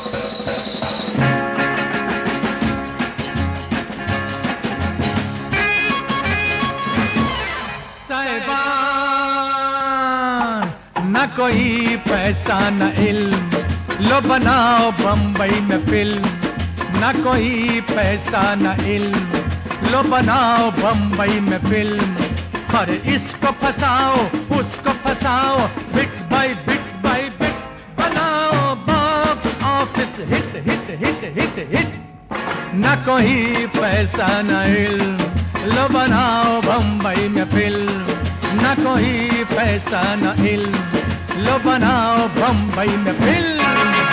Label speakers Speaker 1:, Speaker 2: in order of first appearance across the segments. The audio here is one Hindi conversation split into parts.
Speaker 1: न कोई पैसा न इल्म, लो बनाओ बम्बई में फिल्म। न कोई पैसा न इल्म, लो बनाओ बम्बई में फिल्म। अरे इसको फंसाओ उसको फंसाओ, बिट बाई बिट बनाओ box office hit hit hit hit hit. न कोई पैसा न इल्म, लो बनाओ बम्बई में फिल्म। न कोई पैसा न इल्म, लो बनाओ बम्बई में फिल्म।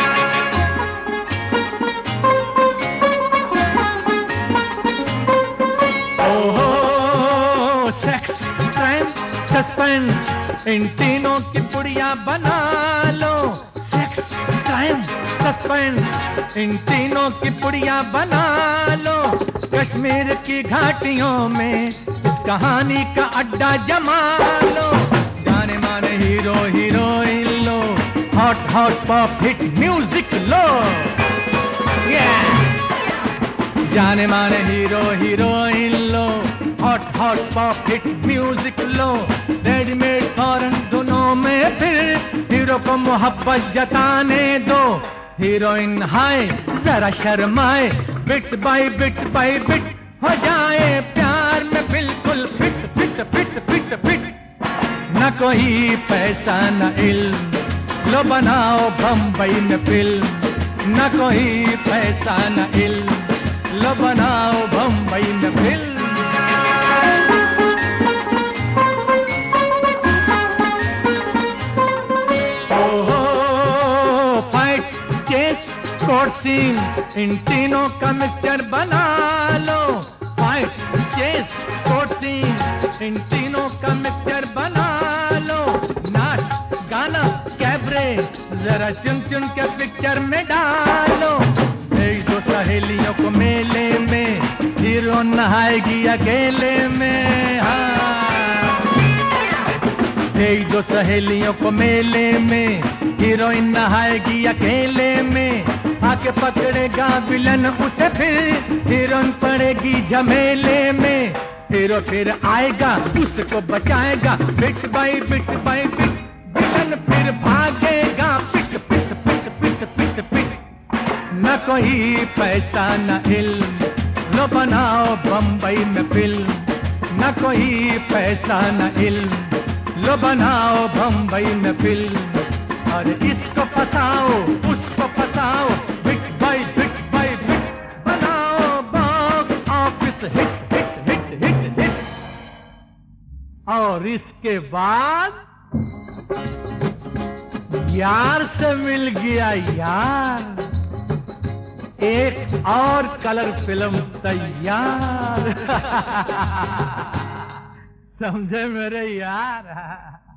Speaker 1: ओहो सेक्स क्राइम सस्पेंस, इन तीनों की पुड़िया बना लो। सेक्स क्राइम सस्पेंस, इन तीनों की पुड़िया बना लो। कश्मीर की घाटियों में इस कहानी का अड्डा जमा लो। जाने माने हीरो हीरोइन लो, hot hot pop hit music लो। जाने माने हीरो हीरोइन लो, hot hot pop hit music लो। रेडीमेड फॉरेन दोनों में फिर हीरो को मोहब्बत जताने दो। हीरोइन हाय जरा शर्माए, बिट बाई बिट हो जाए प्यार में बिल्कुल fit fit fit fit fit. न कोई पैसा न इल्म, लो बनाओ बम्बई में फिल्म। न कोई पैसा न इल्म, लो बनाओ बम्बई में फिल्म। ओहो फाइट चेस कोर्ट सीन, इन तीनों का मिक्सचर बना लो। फाइट चेस कोर्ट सीन, इन तीनों का मिक्सचर बना लो। नाच गाना कैबरे जरा चुन चुन के पिक्चर में डालो। एक दो सहेलियों को मेले में, हीरो नहाएगी अकेले में। हाँ एक दो सहेलियों को मेले में, हीरोइन नहाएगी अकेले में। आके पकड़ेगा विलन उसे फिर, हीरोइन पड़ेगी झमेले में। हीरो फिर आएगा उसको बचाएगा, बिट बाई बिट विलन फिर भागेगा पिट पिट पिट पिट पिट पिट। न कोई पैसा न इल्म, लो बनाओ बम्बई में फिल्म। न कोई पैसा न इल्म, लो बनाओ बम्बई में फिल्म। और इसको फंसाओ उसको फंसाओ, बिट बाई बिट बनाओ box office hit hit hit hit hit. और इसके बाद यार से मिल गया यार, एक और कलर फिल्म तैयार। समझे मेरे यार।